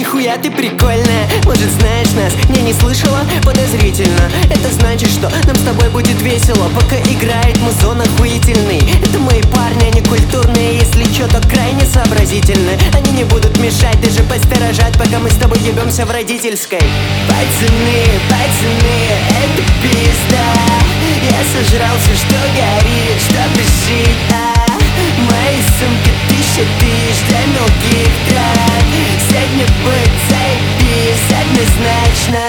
Нихуя ты прикольная, может знаешь нас, не слышала? Подозрительно. Это значит, что нам с тобой будет весело, пока играет музон охуительный. Это мои парни, они культурные, если чё, то крайне сообразительны. Они не будут мешать, даже посторожат, пока мы с тобой ебемся в родительской. Пацаны, это пизда. Я сожрался, что горит, чтобы жить, мои сумки 1000 тысяч для мелких трат. Сегодня будет заебись, однозначно.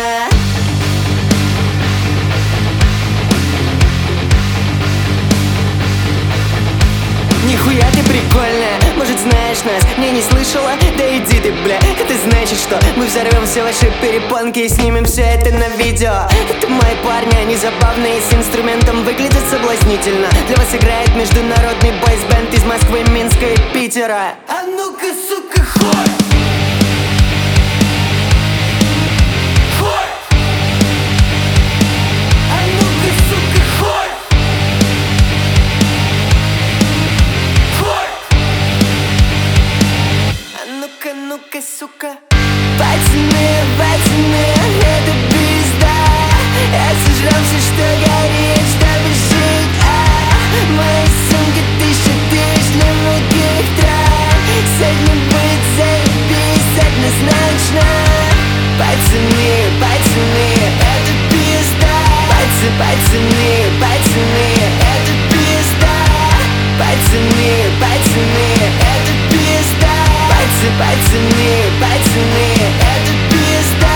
Нихуя ты прикольная, может знаешь нас, не слышала? Да иди ты, бля, это значит, что мы взорвем все ваши перепонки и снимем все это на видео. Это мои парни, они забавные, с инструментом выглядят соблазнительно. Для вас играет международный бойсбенд из Москвы, Минска и Питера. А ну-ка, сука, хой! Ну-ка, сука. Пацаны, это пизда. Я сожрался, что горит, чтобы жить, мои сумки 1000 тысяч для мелких трат. Сегодня будет заебись, однозначно. Пацаны, это пизда. Пацаны, это пизда. Пацаны, это пизда. Пацаны, это пизда.